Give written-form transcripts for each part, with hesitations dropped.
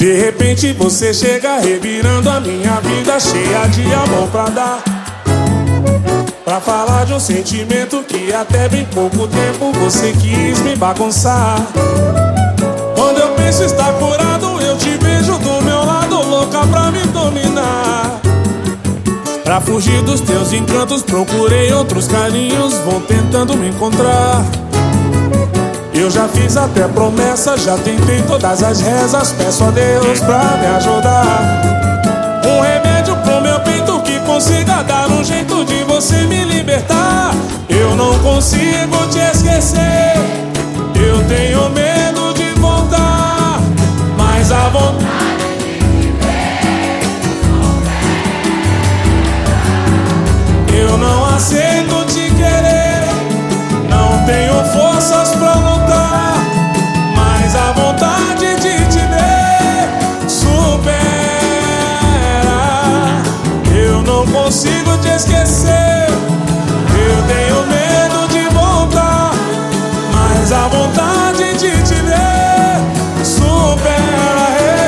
De repente você chega revirando a minha vida, cheia de amor pra dar, pra falar de um sentimento que até bem pouco tempo você quis me bagunçar. Quando eu penso estar curado, eu te vejo do meu lado, louca pra me dominar. Pra fugir dos teus encantos procurei outros carinhos, vou tentando me encontrar. Eu já fiz até promessa, já tentei todas as rezas, peço a Deus pra me ajudar. Um remédio pro meu peito que consiga dar um jeito de você me libertar. Eu não consigo te esquecer, eu tenho medo de voltar, mas a vontade de viver eu não aceito te querer, não tenho forças pra lutar, mas a vontade de te ver supera. Eu não consigo te esquecer, eu tenho medo de voltar, mas a vontade de te ver supera.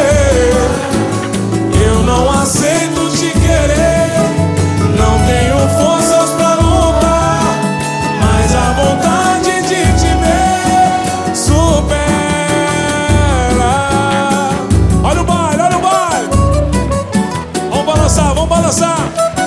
Eu não aceito te querer, não tenho forças pra lutar, mas a vontade de te ver supera. Olha o baile, olha o baile. Vamos balançar, vamos balançar.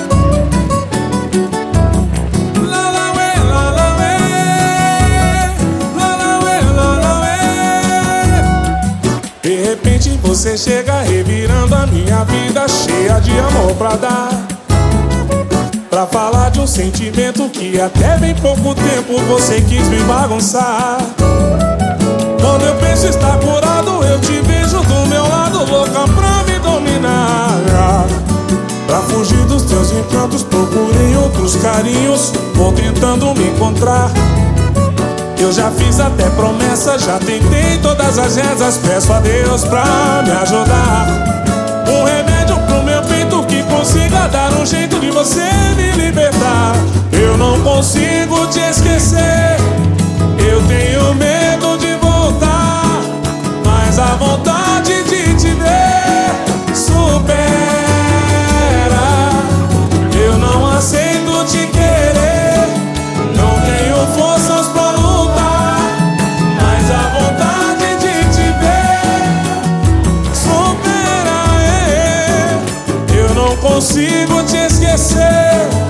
La la ué, la la ué, la la ué, la la ué. De repente você chega revirando a minha vida, cheia de amor pra dar, pra falar de um sentimento que até bem pouco tempo você quis me bagunçar. Quando eu penso estar curado, eu te vejo do meu lado, louca pra me dominar. Pra fugir dos teus encantos procurei outros carinhos, vou tentando me encontrar. Eu já fiz até promessa, já tentei todas as rezas, peço a Deus pra me ajudar. Um remédio pro meu peito que consiga dar um jeito de você me libertar. Eu não consigo te esquecer, eu tenho medo de voltar, mas a vontade de te ver supera. Eu não aceito te querer, não tenho forças pra lutar, mas a vontade de te ver supera. Eu não consigo te esquecer,